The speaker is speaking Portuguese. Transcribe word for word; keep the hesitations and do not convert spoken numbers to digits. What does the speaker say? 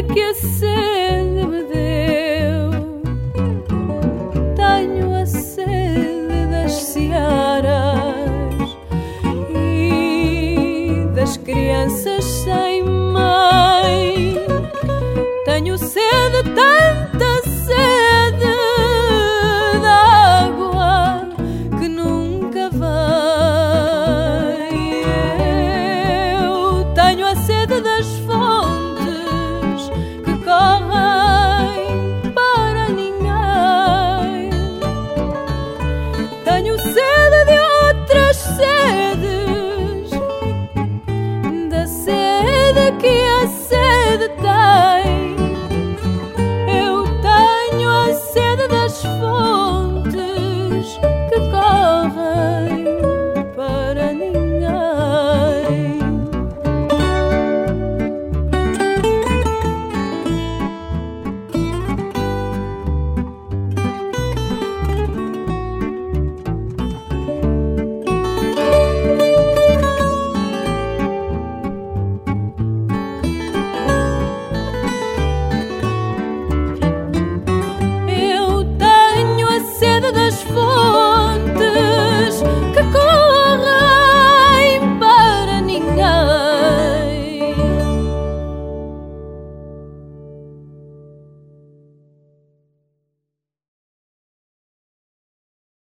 que a sede me deu. Tenho a sede das searas e das crianças sem mãe. Tenho sede, tanta sede da água que nunca vem. Eu tenho a sede das fontes que correm para ninguém. Tenho sede de outras sedes, da sede que a sede tem. Eu tenho a sede das fontes que correm para ninguém. Eu tenho a sede das fontes